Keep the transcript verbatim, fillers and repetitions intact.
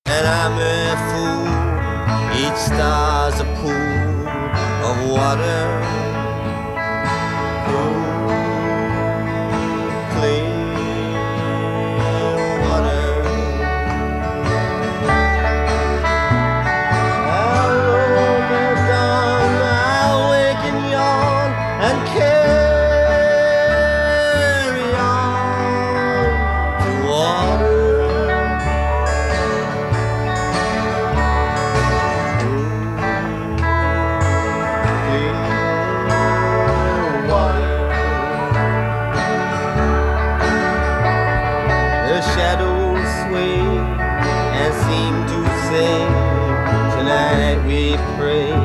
And I'm a fool, each star's a pool of water, cool, clear water. I'll roll the dawn, I'll wake and yawn and carry on to water. The shadows sway and seem to say, tonight we pray.